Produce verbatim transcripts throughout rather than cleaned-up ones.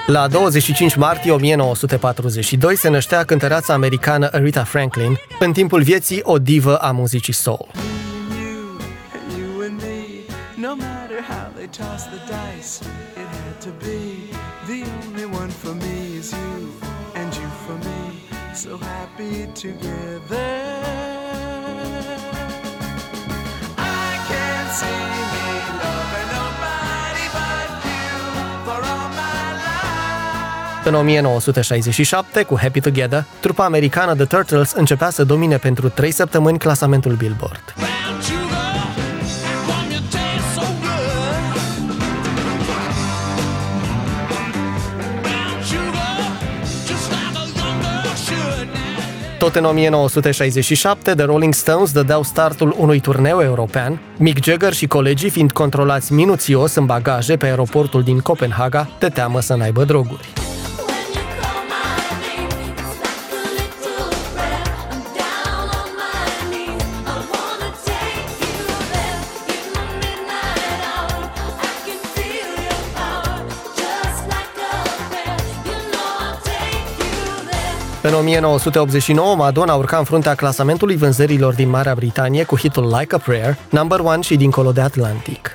La douăzeci și cinci martie o mie nouă sute patruzeci și doi se năștea cântăreața americană Aretha Franklin, în timpul vieții o divă a muzicii soul. No matter how they toss the dice, it had to be. The only one for me is you, and you for me, so happy together. I can't see me loving nobody but you for all my life. În o mie nouă sute șaizeci și șapte, cu Happy Together, trupa americană The Turtles începea să domine pentru trei săptămâni clasamentul Billboard. Tot în o mie nouă sute șaizeci și șapte, The Rolling Stones dădeau startul unui turneu european, Mick Jagger și colegii fiind controlați minuțios în bagaje pe aeroportul din Copenhaga, de teamă să n-aibă droguri. În o mie nouă sute optzeci și nouă, Madonna urca în fruntea clasamentului vânzărilor din Marea Britanie cu hitul Like a Prayer, number one și dincolo de Atlantic.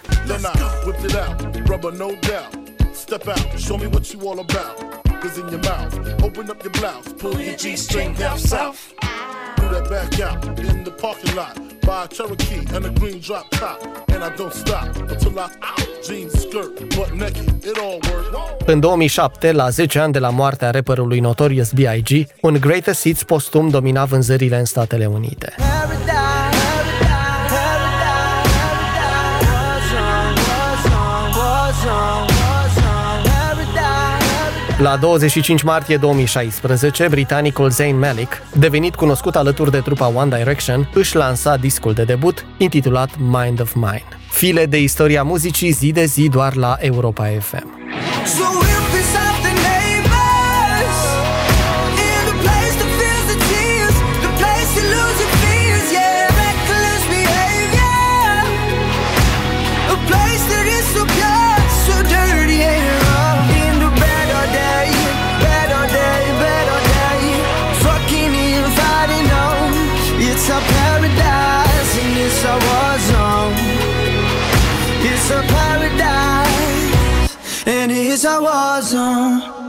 În două mii șapte, la zece ani de la moartea rapperului Notorious B I G, un Greatest Hits postum domina vânzările în Statele Unite. La douăzeci și cinci martie două mii șaisprezece, britanicul Zayn Malik, devenit cunoscut alături de trupa One Direction, își lansa discul de debut, intitulat Mind of Mine. File de istoria muzicii zi de zi doar la Europa F M. It's a paradise and it's a war zone. It's a paradise and it's a war zone.